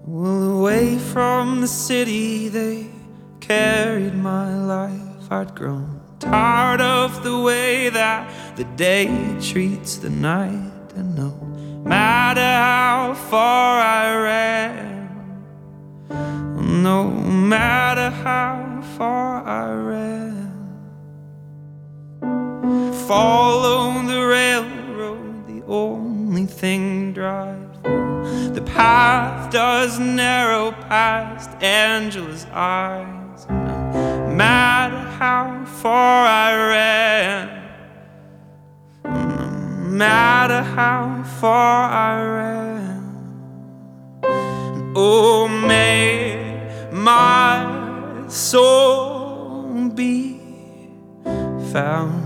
Well, away from the city they carried my life. I'd grown tired of the way that the day treats the night. And no matter how far I ran, no matter how far I ran, follow the railroad, the only thing drive. The path does narrow past Angela's eyes. No matter how far I ran, no matter how far I ran, oh, may my soul be found